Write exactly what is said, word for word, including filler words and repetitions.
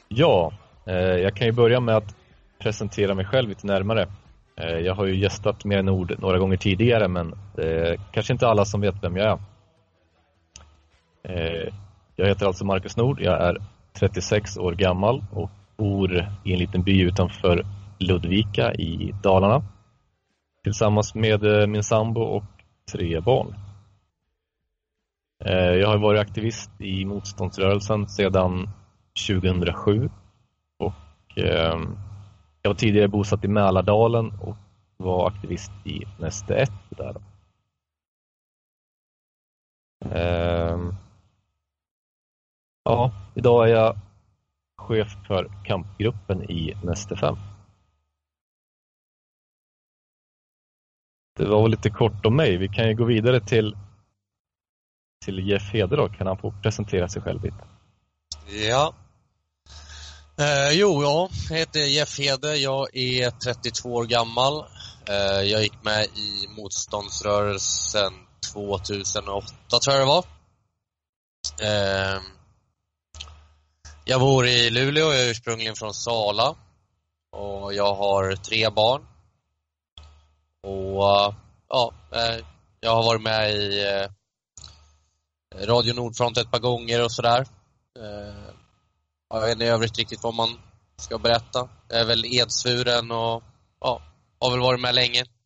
Ja, eh, jag kan ju börja med att presentera mig själv lite närmare. Eh, jag har ju gästat Mer Nord några gånger tidigare, men eh, kanske inte alla som vet vem jag är. Eh, jag heter alltså Marcus Nord, jag är trettiosex år gammal och bor i en liten by utanför Ludvika i Dalarna. Tillsammans med eh, min sambo och tre barn. Eh, jag har varit aktivist i motståndsrörelsen sedan tjugohundrasju. Och eh, jag var tidigare bosatt i Mälardalen och var aktivist i Neste ett där. Eh, ja, idag är jag chef för kampgruppen i Neste fem. Det var lite kort om mig. Vi kan ju gå vidare till till Jeff Heder då. Kan han få presentera sig själv lite? Ja. Eh, jo, ja. Jag heter Jeff Heder. Jag är trettiotvå år gammal. Eh, jag gick med i motståndsrörelsen tjugohundraåtta, tror jag det var. Eh, jag bor i Luleå. Jag är ursprungligen från Sala. Och jag har tre barn. Och ja, eh, jag har varit med i eh, Radio Nordfront ett par gånger och sådär. Eh, jag vet inte i övrigt riktigt vad man ska berätta. Jag är väl edsvuren och ja, har väl varit med länge.